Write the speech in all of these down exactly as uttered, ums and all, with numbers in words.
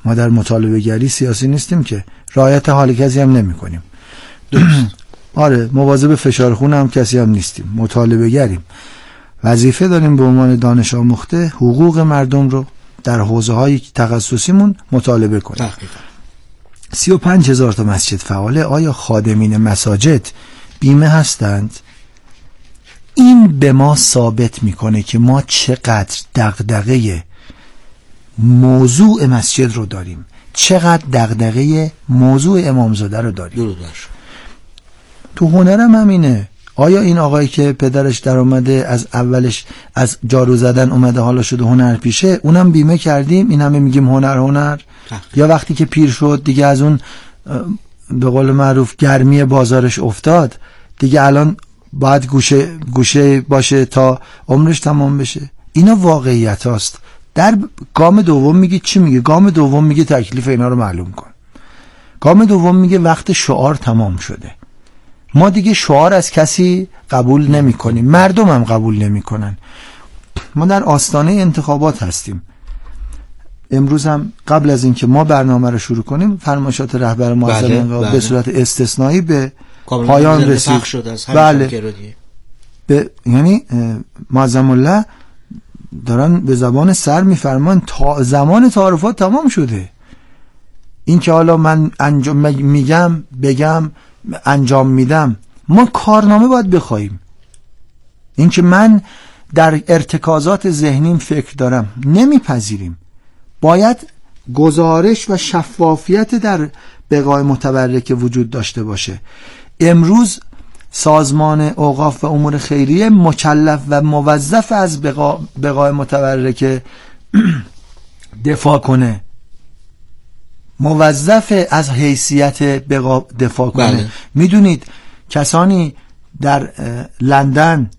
ما در مطالبه گری سیاسی نیستیم که، رعایت حال کسی هم نمی کنیم. آره، مواظب فشار خون هم کسی هم نیستیم، مطالبه گریم. وظیفه داریم به عنوان دانش آموخته حقوق مردم رو در حوزه های تخصصیمون مطالبه کنیم. سی و پنج هزار تا مسجد فعاله. آیا خادمین مساجد بیمه هستند؟ این به ما ثابت میکنه که ما چقدر دغدغه موضوع مسجد رو داریم، چقدر دغدغه موضوع امامزاده رو داریم. تو هنرم همینه. آیا این آقایی که پدرش در اومده از اولش از جارو زدن اومده حالا شده هنرپیشه، اونم بیمه کردیم؟ این همه میگیم هنر هنر. یا وقتی که پیر شد دیگه از اون به قول معروف گرمی بازارش افتاد، دیگه الان باید گوشه گوشه باشه تا عمرش تمام بشه. اینا واقعیت هاست. در گام دوم میگه چی میگه؟ گام دوم میگه تکلیف اینا رو معلوم کن. گام دوم میگه وقت شعار تمام شده. ما دیگه شعار از کسی قبول نمی کنیم، مردم هم قبول نمی کنن. ما در آستانه انتخابات هستیم. امروز هم قبل از اینکه ما برنامه رو شروع کنیم فرمایشات رهبر معظم بله، انقلاب بله. به صورت استثنایی به پایان رسید. بله. به یعنی معظم الله دارن به زبان سر میفرمان تا زمان تعارفات تمام شده. این که حالا من انجام میگم بگم انجام میدم، ما کارنامه باید بخوایم. این که من در ارتکازات ذهنیم فکر دارم نمیپذیریم. باید گزارش و شفافیت در بقای متبرکه وجود داشته باشه. امروز سازمان اوقاف و امور خیریه مکلف و موظف از بقا بقای متبرکه دفاع کنه، موظف از حیثیت بقا دفاع کنه. بله. میدونید کسانی در لندن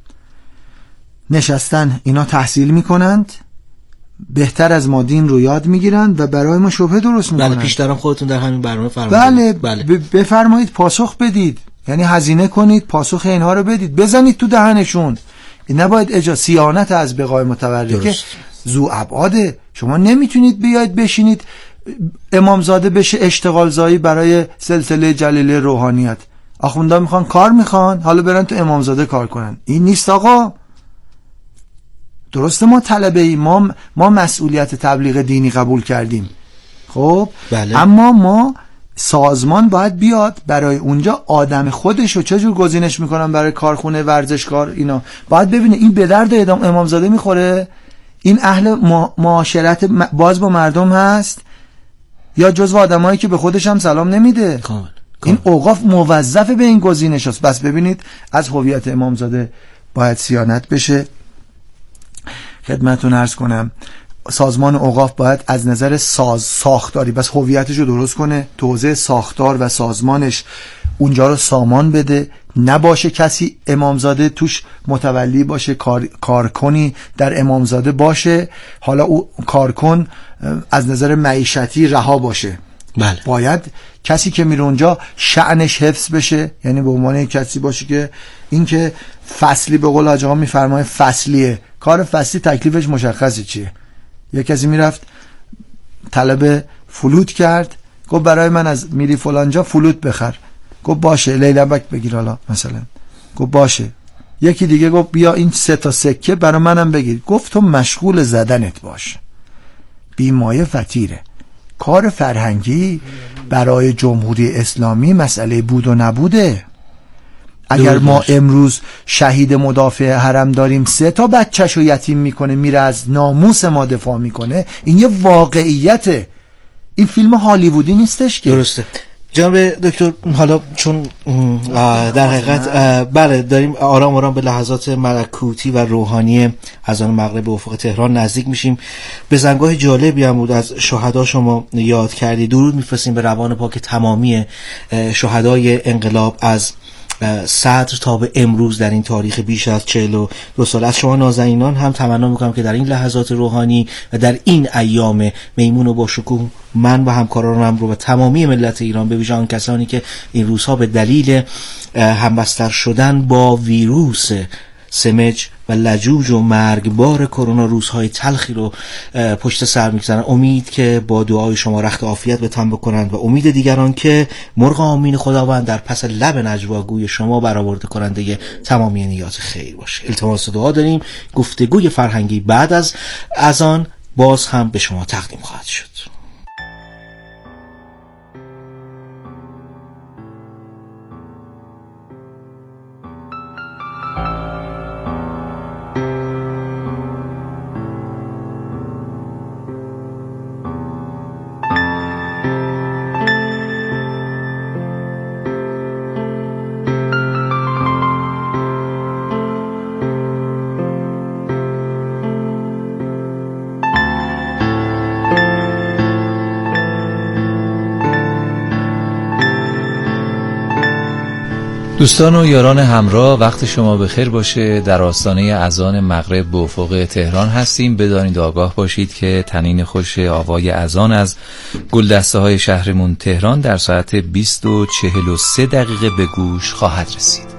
نشستن اینا تحصیل میکنند، بهتر از ما دین رو یاد میگیرند و برای ما شبهه درست میکنند. بله، پیش دارم خودتون در همین برنامه فرمودید. بله, بله. بفرمایید پاسخ بدید، یعنی هزینه کنید پاسخ اینها رو بدید، بزنید تو دهنشون. این نباید اجازه سیانت از بقای متبرکه ذو ابعاده. شما نمیتونید بیاید بشینید امامزاده بشه اشتغال زایی برای سلسله جلیله روحانیت. آخوندا میخوان کار میخوان، حالا برن تو امامزاده کار کنن. این نیست آقا. درسته ما طلبه ای، ما, ما مسئولیت تبلیغ دینی قبول کردیم، خب بله. اما ما سازمان باید بیاد برای اونجا آدم خودش رو چجور گزینش میکنن برای کارخونه ورزشکار. اینا باید ببینه این به درد امامزاده میخوره، این اهل معاشرت باز با مردم هست یا جزو آدمایی که به خودش هم سلام نمیده. کامل. این اوقاف موظف به این گزینش است. بس ببینید از هویت امامزاده باید صیانت بشه. خدمتتون عرض کنم سازمان اوقاف باید از نظر ساز ساختاری بس هویتش رو درست کنه، توزیع ساختار و سازمانش اونجا رو سامان بده، نباشه کسی امامزاده توش متولی باشه، کار، کارکنی در امامزاده باشه، حالا او کارکن از نظر معیشتی رها باشه. بله. باید کسی که میره اونجا شأنش حفظ بشه، یعنی به عنوان کسی باشه که این که فصلی به قول حاج آقا میفرمایه فصلیه، کار فصلی تکلیفش مشخصه چیه. یه کسی میرفت طلب فلوت کرد، گفت برای من از میری فلانجا فلوت بخر، گفت باشه لیلبک بگیر حالا مثلا، گفت باشه. یکی دیگه گفت بیا این سه تا سکه برای منم بگیر، گفت تو مشغول زدنت باش، بیمایه فطیره. کار فرهنگی برای جمهوری اسلامی مسئله بود و نبوده. اگر ما امروز شهید مدافع حرم داریم سه تا بچه‌شو یتیم میکنه، میره از ناموس ما دفاع میکنه، این یه واقعیته. این فیلم هالیوودی نیستش که. درسته جناب دکتر. حالا چون در حقیقت بله داریم آرام آرام به لحظات ملکوتی و روحانی از آن مغرب افق تهران نزدیک میشیم، به زنگاه جالبی هم بود از شهدا شما یاد کردی. درود میفرستیم به روان پاک تمامی شهدای انقلاب از صدر تا به امروز در این تاریخ بیش از چهل و دو سال. از شما نازنینان هم تمنا میکنم که در این لحظات روحانی و در این ایام میمون و با شکوه من و همکارانم رو و تمامی ملت ایران، به ویژه آن کسانی که این روزها به دلیل همبستر شدن با ویروس سمج و لجوج و مرگبار کرونا روزهای تلخی رو پشت سر میگذارن. امید که با دعای شما رخت عافیت به تن بکنند و امید دیگران که مرغ آمین خداوند در پس لب نجواگوی شما برآورده کننده تمامی نیات خیر باشه. التماس دعا داریم. گفتگوی فرهنگی بعد از اذان باز هم به شما تقدیم خواهد شد. دوستان و یاران همراه، وقت شما بخیر باشه. در آستانه اذان مغرب به افق تهران هستیم. بدانید آگاه باشید که طنین خوش آوای اذان از گلدسته های شهرمون تهران در ساعت بیست و چهل و سه دقیقه به گوش خواهد رسید.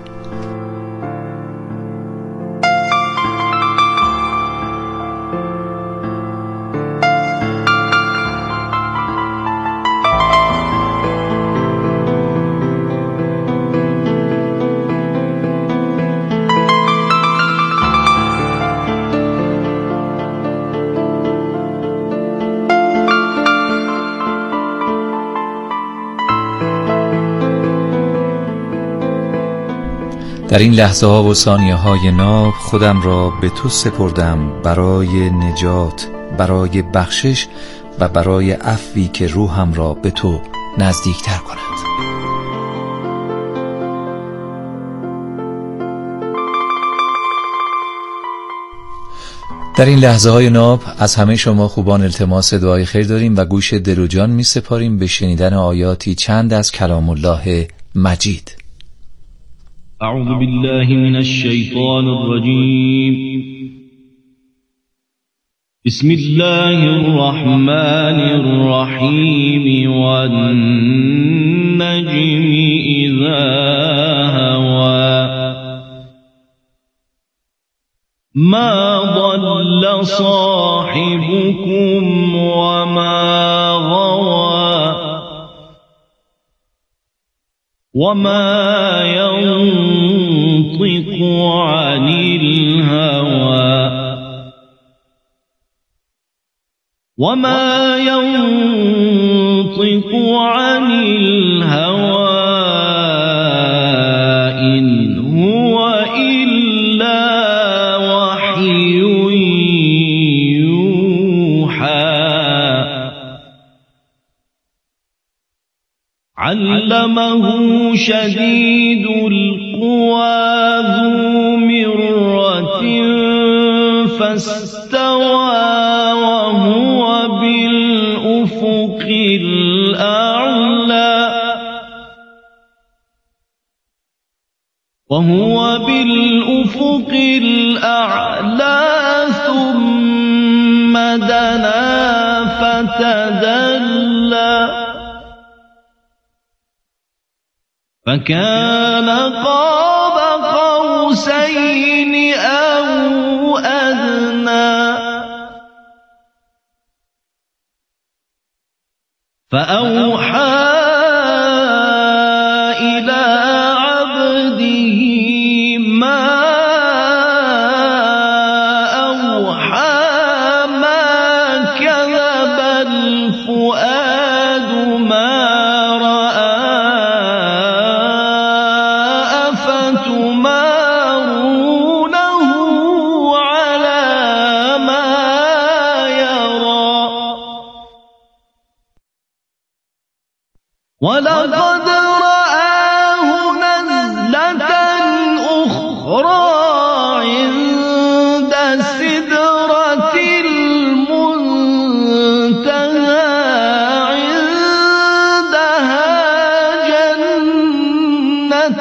در این لحظه ها و ثانیه های ناب خودم را به تو سپردم برای نجات، برای بخشش و برای عفوی که روحم را به تو نزدیکتر کند. در این لحظه های ناب از همه شما خوبان التماس دعای خیر داریم و گوش دل و جان می سپاریم به شنیدن آیاتی چند از کلام الله مجید. اعوذ بالله من الشیطان الرجیم. بسم الله الرحمن الرحیم والنجم اذا هوى ما ضل صاحبكم وما غوى وما ينطق عن الهوى وما ينطق عن الهوى إن هو إلا وحي يوحى علمه شديد القوى ذو مرة فاستوى وهو بالأفق الأعلى وهو بالأفق الأعلى ثم دنا فتدلى فكان قاب قوسين أو أدنى فأوحى إلى عبده ما أوحى ما كذب الفؤاد ما ولقد رآه نزلة أخرى عند سدرة المنتهى عندها جنة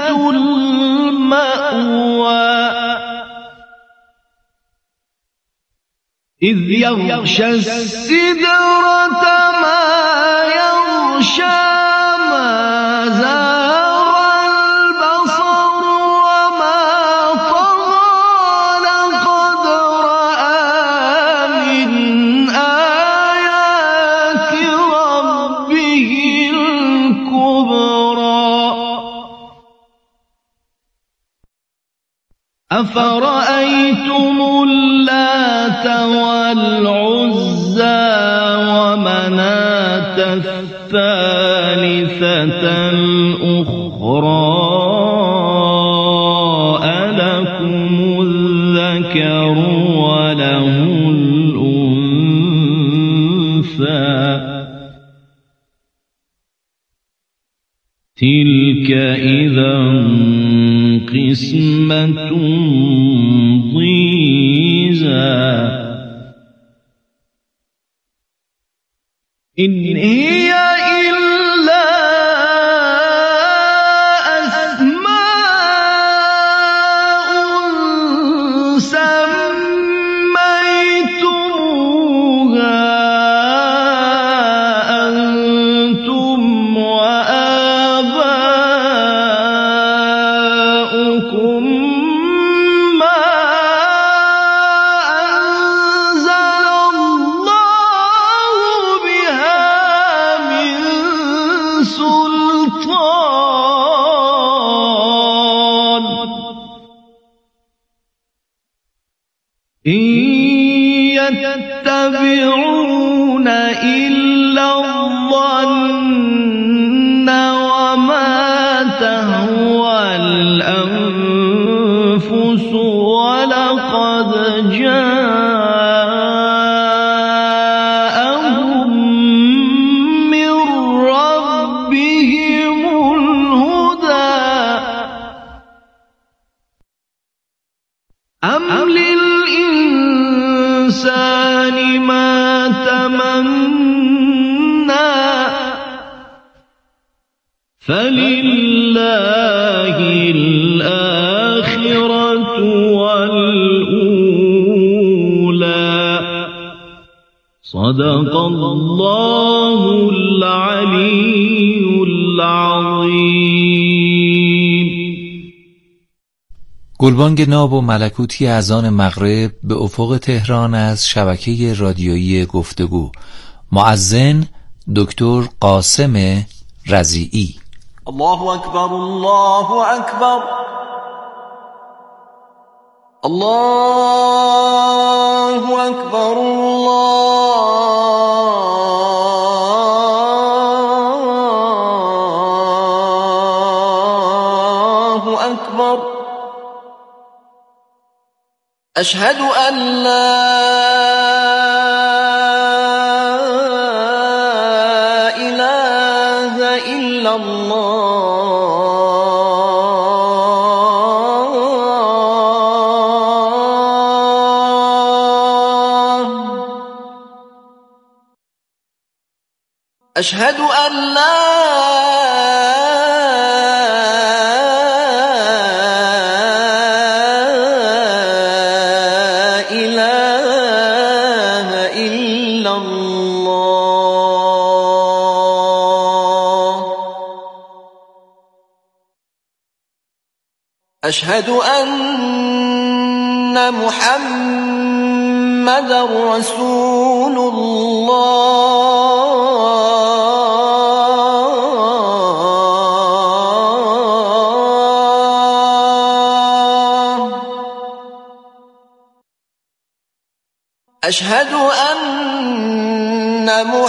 المأوى إذ يغشى السدرة ما يغشى زاغ البصر وما طغى أفرأيتم اللات والعزى ومناة الثالثة الأخرى ألكم الذكر وله الأنثى تلك إذا قسمة ضيزى إن هي إلا أسماء سميتموها أنتم وآباؤكم ما أنزل الله بها من سلطان إن يتبعون إلا الظن وما تهوى الأنفس ولقد جاءهم من ربهم الهدى أم للإنسان ما تمنى فلله الآخرة والأولى صدق الله العلي العظيم. گلبانگ ناب و ملکوتی اذان مغرب به افق تهران از شبکه رادیویی گفتگو. مؤذن دکتر قاسم رضیعی. الله أكبر الله أكبر الله أكبر الله أكبر أشهد أن لا إله إلا الله أشهد أن لا إله إلا الله أشهد أن محمدا رسول الله أشهد أن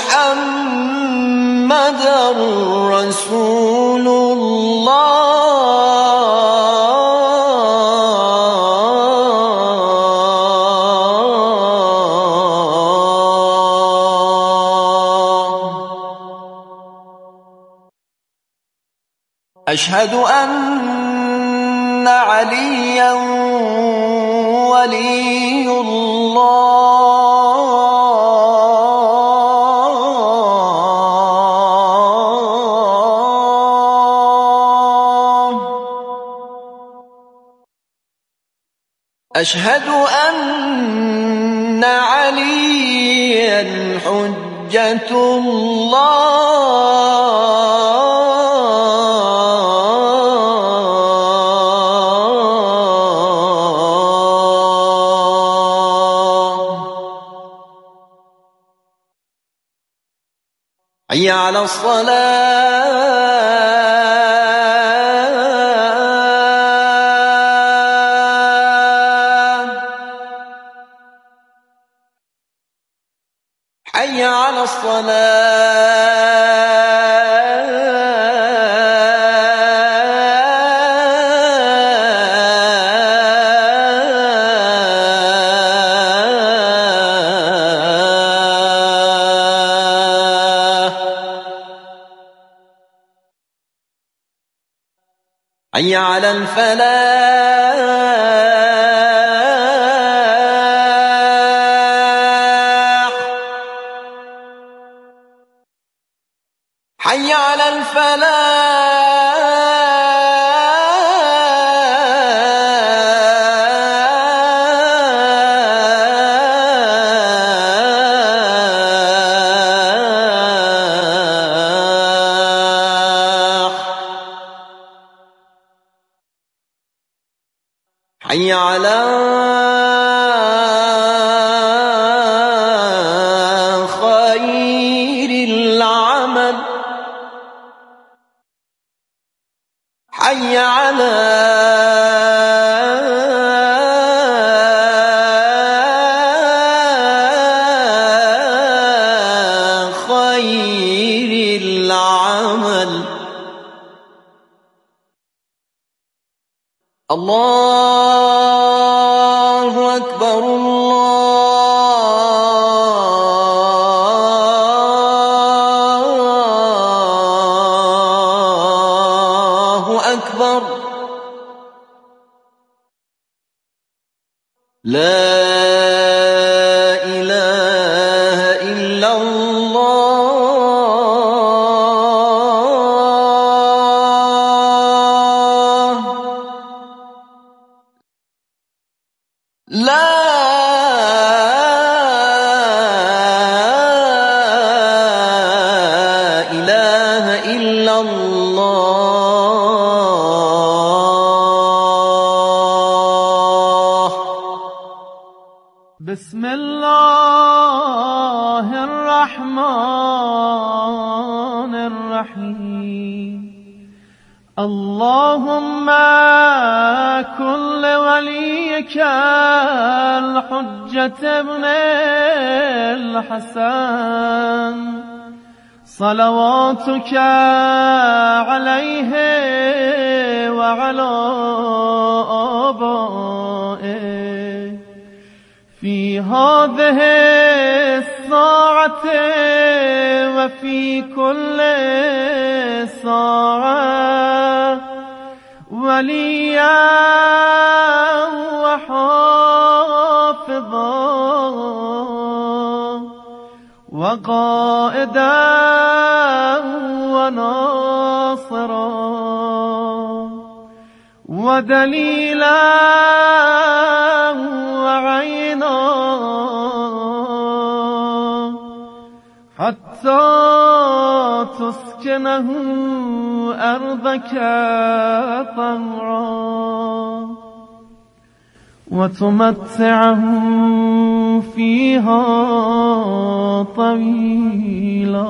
محمدا رسول الله أشهد أن عليا ولي الله أشهد أن عليا حجة الله حي على الصلاة حي على الفلاح حي على حي على خير العمل حي على خير العمل الله أكبر الله أكبر لا إله إلا الله لا إله إلا الله بسم الله الرحمن الرحيم اللهم كن لوليك الحجة ابن الحسن صلواتك عليه وعلى آبائه في هذه الساعة وفي كل ساعة وليا وحافظا وقائدا وناصرا ودليلا وعينا حتى تسكنه أرضك طوعا وتمتعه فيها طويلا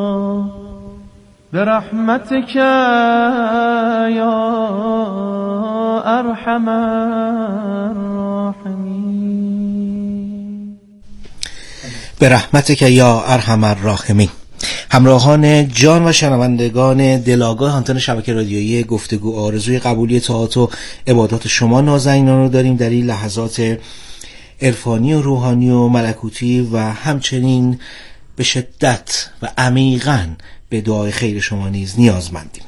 برحمتك يا أرحم الراحمين. برحمتك یا ارحم الراحمین. همراهان جان و شنوندگان دلاگاه آنتن شبکه رادیویی گفتگو، آرزوی قبولی طاعات و عبادات شما نازنینان رو داریم در این لحظات عرفانی و روحانی و ملکوتی و همچنین به شدت و عمیقاً به دعای خیر شما نیز نیازمندیم.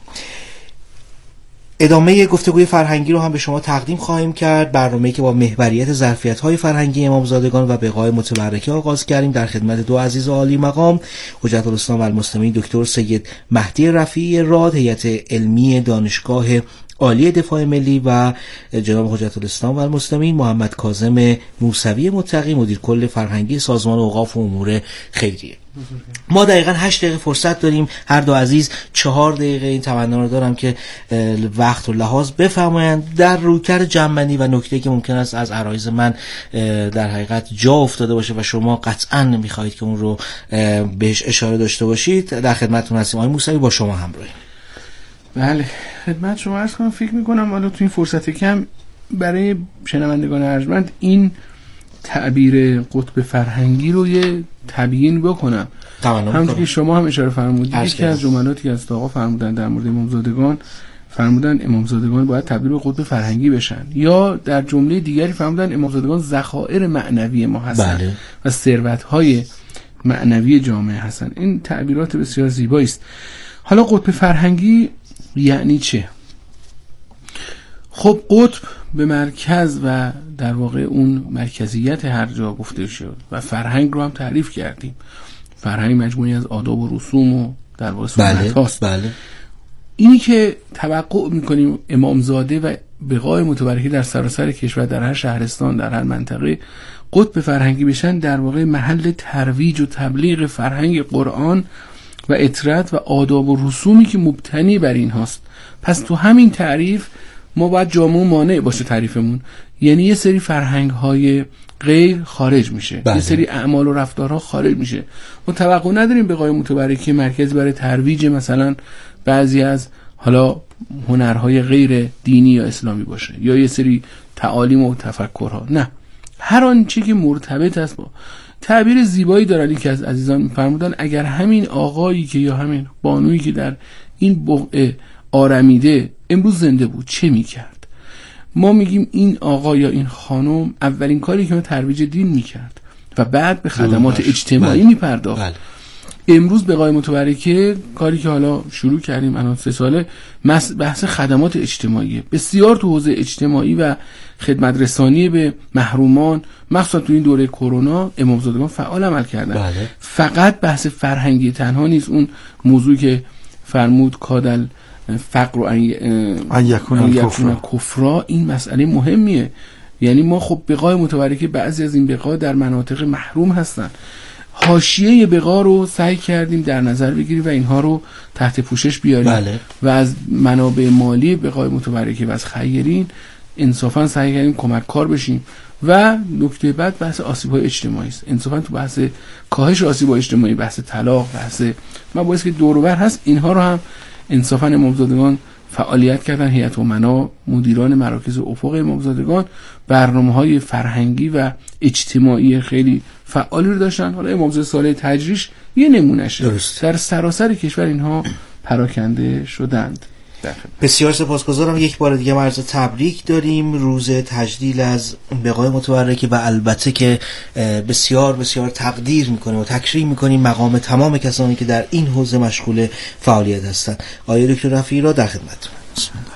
ادامه گفتگوی فرهنگی رو هم به شما تقدیم خواهیم کرد، برنامه‌ای که با محوریت ظرفیت‌های فرهنگی امامزادگان و بقای متبرکه آغاز کردیم در خدمت دو عزیز عالی مقام حجت الاسلام و المسلمین دکتر سید مهدی رفیعی راد، هیئت علمی دانشگاه عالی دفاع ملی، و جناب حجت الاسلام و المسلمین محمد کاظم موسوی متقی، مدیر کل فرهنگی سازمان اوقاف و امور خیریه. ما دقیقاً هشت دقیقه فرصت داریم. هر دو عزیز چهار دقیقه این تمنا رو دارم که وقت و لحاظ بفرمایند در رویکرد جمع‌بندی و نکته‌ای که ممکن است از عرایض من در حقیقت جا افتاده باشه و شما قطعاً می‌خواهید که اون رو بهش اشاره داشته باشید. در خدمتتون هستیم. آقای موسوی با شما همراهیم. بله، خدمت شما عرض کنم. فکر می‌کنم حالا تو این فرصت کم برای شنوندگان ارجمند این تعبیر قطب فرهنگی رو یه تبیین بکنم. همونطور که شما هم اشاره فرمودید یکی از جملاتی که از آقا فرمودن در مورد امامزادگان، فرمودن امامزادگان باید تبدیل به قطب فرهنگی بشن، یا در جمله دیگری فرمودن امامزادگان ذخایر معنوی ما هستند بله. و ثروت‌های معنوی جامعه هستند. این تعبیرات بسیار زیبایی است. حالا قطب فرهنگی یعنی چه؟ خب قطب به مرکز و در واقع اون مرکزیت هر جا گفته شد و فرهنگ رو هم تعریف کردیم. فرهنگ مجموعی از آداب و رسوم و در واقع سنت هاست. بله. اینی که توقع میکنیم امامزاده و بقای متبرکه در سراسر کشور، در هر شهرستان، در هر منطقه قطب فرهنگی بشن، در واقع محل ترویج و تبلیغ فرهنگ قرآن و اطرت و آداب و رسومی که مبتنی بر این هاست. پس تو همین تعریف ما باید جامع مانع باشه تعریفمون، یعنی یه سری فرهنگ های غیر خارج میشه بله. یه سری اعمال و رفتارها خارج میشه. ما توقع نداریم بقای متبرکه مرکز برای ترویج مثلا بعضی از حالا هنرهای غیر دینی یا اسلامی باشه یا یه سری تعالیم و تفکرها، نه، هر آنچه که مرتبط است با تعبیر زیبایی دارن که از عزیزان می‌فرمودن اگر همین آقایی که یا همین بانویی که در این بقعه آرمیده امروز زنده بود چه میکرد؟ ما میگیم این آقا یا این خانم اولین کاری که ترویج دین میکرد و بعد به خدمات اجتماعی میپرداخت. بله. امروز بقای متبرکه کاری که حالا شروع کردیم الان سه ساله بحث خدمات اجتماعی، بسیار تو حوزه اجتماعی و خدمت رسانی به محرومان، مخصوصا تو این دوره کرونا امامزادگان فعال عمل کردن. بله. فقط بحث فرهنگی تنها نیست، اون موضوعی که فرمود کادل فقر و ان یکون کفرا، این مسئله مهمیه. یعنی ما خب بقای متبرکه بعضی از این بقا در مناطق محروم هستن، حاشیه بقا رو سعی کردیم در نظر بگیریم و اینها رو تحت پوشش بیاریم. بله. و از منابع مالی بقای متبرکه و از خیرین انصافا سعی کردیم کمک کار بشیم. و نکته بعد بحث آسیب‌های اجتماعی است. انصافا تو بحث کاهش آسیب‌های اجتماعی، بحث طلاق، بحث مباحثی که دور و بر هست، اینها رو هم انصافا امامزادگان فعالیت کردن. هیئت امنا، مدیران مراکز افق امامزادگان برنامه‌های فرهنگی و اجتماعی خیلی فعالی رو داشتن. حالا امامزاده صالح تجریش یه نمونهشه. در سراسر کشور اینها پراکنده شدند. بسیار سپاسگزارم. یک بار دیگه عرض تبریک داریم روز تجلیل از بقای متبرکه و البته که بسیار بسیار تقدیر میکنیم و تکریم میکنیم مقام تمام کسانی که در این حوزه مشغول فعالیت هستند. آقای دکتر رفیعی را در خدمتتون. بسم الله.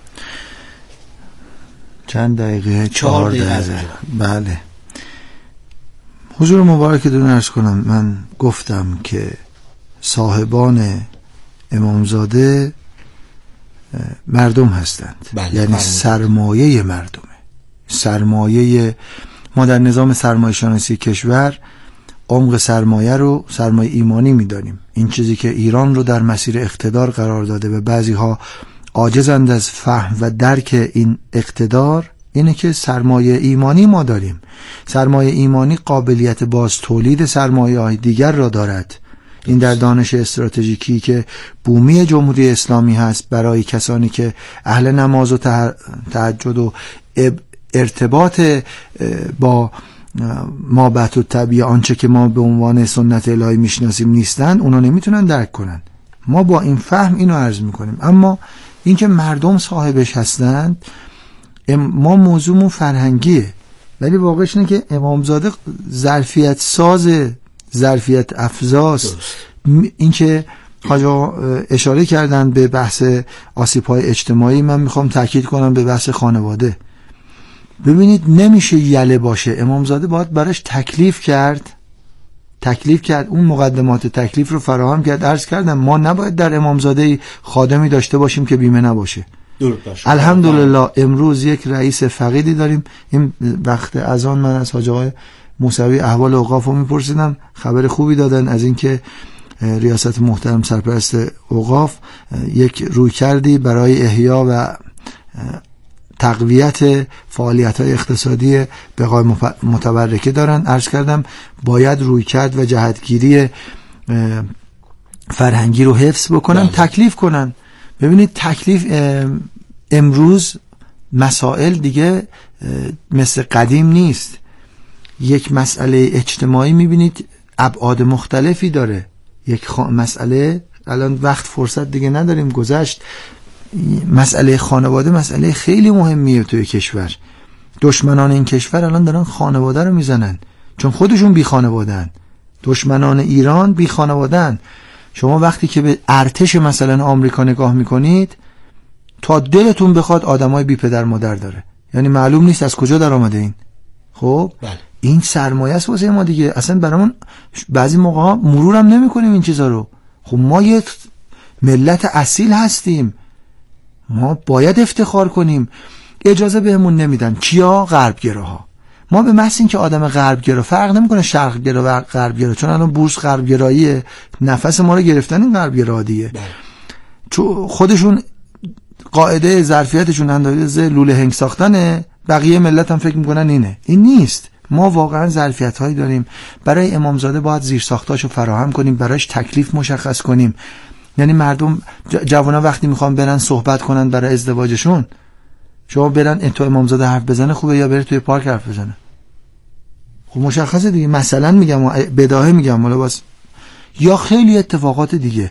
چند دقیقه؟ چهار دقیقه. بله. حضور مبارکتون عرض کنم، من گفتم که صاحبان امامزاده مردم هستند. بله، یعنی بله. سرمایه مردمه. سرمایه ما در نظام سرمایه شناسی کشور عمق سرمایه رو سرمایه ایمانی می‌دانیم. این چیزی که ایران رو در مسیر اقتدار قرار داده و بعضی ها عاجزند از فهم و درک این اقتدار اینه که سرمایه ایمانی ما داریم. سرمایه ایمانی قابلیت باز تولید سرمایه های دیگر را دارد. این در دانش استراتژیکی که بومی جمهوری اسلامی هست برای کسانی که اهل نماز و تهجد و ارتباط با مابعث الطبیعه، آنچه که ما به عنوان سنت الهی میشناسیم نیستن، اونا نمیتونن درک کنن. ما با این فهم اینو عرض میکنیم. اما اینکه مردم صاحبش هستند، ما موضوعمون فرهنگیه، ولی واقعش اینه که امامزاده ظرفیت ساز، ظرفیت افزاست. اینکه حاجا اشاره کردن به بحث آسیب‌های اجتماعی، من میخوام تاکید کنم به بحث خانواده. ببینید نمیشه یله باشه، امامزاده باید براش تکلیف کرد تکلیف کرد اون مقدمات تکلیف رو فراهم کرد. عرض کردم ما نباید در امامزاده خادمی داشته باشیم که بیمه نباشه. الحمدلله امروز یک رئیس فقیدی داریم. این وقت اذان من از حاج آقای موسوی احوال اوقاف رو میپرسیدم، خبر خوبی دادن از اینکه ریاست محترم سرپرست اوقاف یک رویکردی برای احیا و تقویت فعالیت‌های اقتصادی بقای متبرکه دارن. عرض کردم باید رویکرد و جهتگیری فرهنگی رو حفظ بکنن، تکلیف کنن. ببینید تکلیف امروز مسائل دیگه مثل قدیم نیست. یک مسئله اجتماعی میبینید ابعاد مختلفی داره. یک خا... مسئله الان وقت فرصت دیگه نداریم گذشت، مسئله خانواده مسئله خیلی مهمیه توی کشور. دشمنان این کشور الان دارن خانواده رو میزنن چون خودشون بی خانواده‌ان. دشمنان ایران بی خانواده‌ان. شما وقتی که به ارتش مثلا آمریکا نگاه میکنید تا دلتون بخواد آدمای بی پدر مادر داره، یعنی معلوم نیست از کجا در آمده این. خب بله. این سرمایه است واسه ما دیگه، اصلا برامون بعضی موقع ها مرورم نمی‌کنیم این چیزا رو. خب ما یه ملت اصیل هستیم، ما باید افتخار کنیم. اجازه بهمون نمیدن. کیا؟ غربگراها. ما به محض اینکه آدم غربگرا، فرق نمیکنه شرقگرا و غربگرا، چون الان بورس غربگراییه، نفس ما رو گرفتن این غربگرا دیگه. چون خودشون قاعده ظرفیتشون اندازه لوله هنگ ساختنه، بقیه ملت هم فکر میکنن اینه. این نیست. ما واقعا ظرفیت هایی داریم. برای امامزاده باید زیر ساختاشو فراهم کنیم، برایش تکلیف مشخص کنیم. یعنی مردم جوانا وقتی میخوان برن صحبت کنن برای ازدواجشون، شما برن تو امامزاده حرف بزنه خوبه یا بره توی پارک حرف بزنه؟ خب مشخصه دیگه. مثلا میگم بداهه میگم ولی باز یا خیلی اتفاقات دیگه.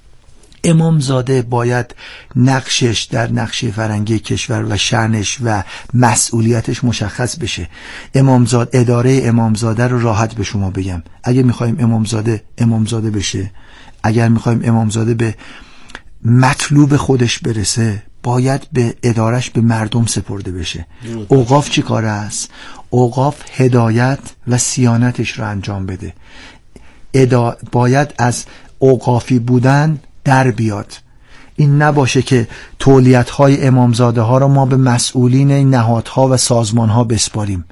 امامزاده باید نقشش در نقشه فرهنگی کشور و شأنش و مسئولیتش مشخص بشه. امامزاده، اداره امامزاده رو راحت به شما بگم، اگه میخوایم امامزاده امامزاده بشه، اگر میخوایم امامزاده به مطلوب خودش برسه، باید به ادارش به مردم سپرده بشه. اوقاف چی کار است؟ اوقاف هدایت و صیانتش رو انجام بده. ادا... باید از اوقافی بودن در بیاد. این نباشه که تولیت‌های امامزاده ها رو ما به مسئولین این نهادها و سازمانها بسپاریم،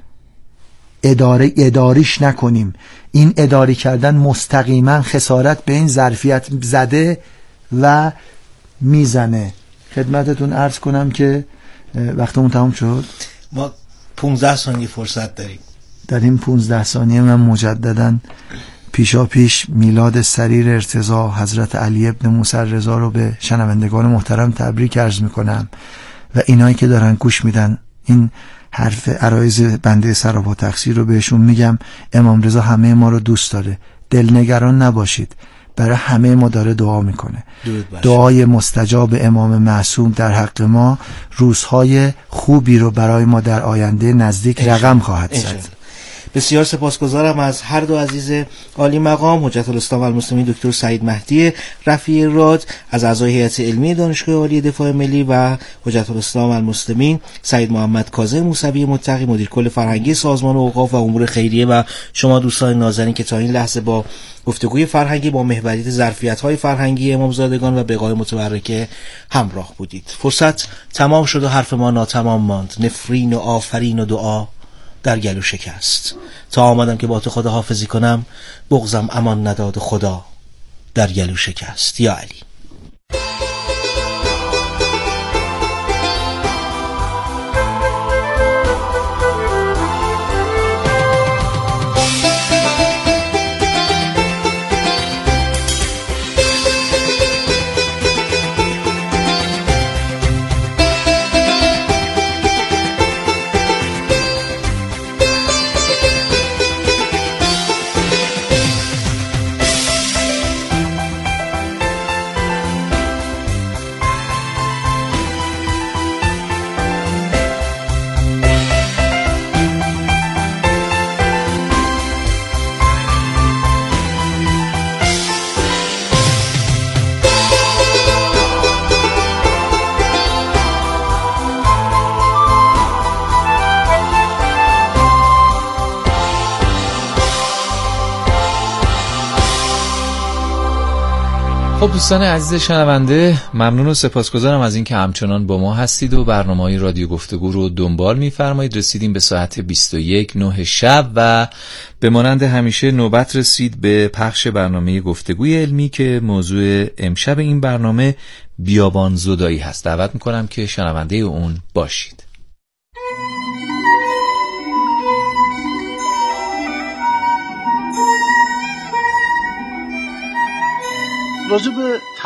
اداره اداریش نکنیم. این اداری کردن مستقیما خسارت به این ظرفیت زده و میزنه. خدمتتون عرض کنم که وقتمون تمام شد. ما پونزده ثانیه فرصت داریم. در این پونزده ثانیه من مجدداً پیشا پیش میلاد سریر ارتضا حضرت علی ابن موسی رضا رو به شنوندگان محترم تبریک عرض میکنم و اینایی که دارن گوش میدن این حرف عرایض بنده سراپا تقصیر رو بهشون میگم. امام رضا همه ما رو دوست داره، دلنگران نباشید، برای همه ما داره دعا میکنه. دعای مستجاب امام معصوم در حق ما روزهای خوبی رو برای ما در آینده نزدیک رقم خواهد زد. بسیار سپاسگزارم از هر دو عزیز عالی مقام، حجت الاسلام و المسلمین دکتر سعید مهدی رفیع راد از اعضای هیئت علمی دانشگاه عالی دفاع ملی و حجت الاسلام و المسلمین سعید محمد کاظم موسوی متقی مدیر کل فرهنگی سازمان اوقاف و امور خیریه و شما دوستان نازنین که تا این لحظه با گفتگوی فرهنگی با محوریت ظرفیت‌های فرهنگی امامزادگان و بقای متبرکه همراه بودید. فرصت تمام شد و حرف ما ناتمام ماند. نفرین و آفرین و دعا در گلو شکست. تا آمدم که با تو خدا حافظی کنم، بغضم امان نداد و خدا در گلو شکست. یا علی. خب دوستان عزیز شنونده، ممنون و سپاسگزارم از اینکه همچنان با ما هستید و برنامه‌های رادیو گفتگو رو دنبال می‌فرمایید. رسیدیم به ساعت بیست و یک نه شب و به مانند همیشه نوبت رسید به پخش برنامه گفتگوی علمی که موضوع امشب این برنامه بیابان زدایی هست. دعوت می‌کنم که شنونده اون باشید. راجب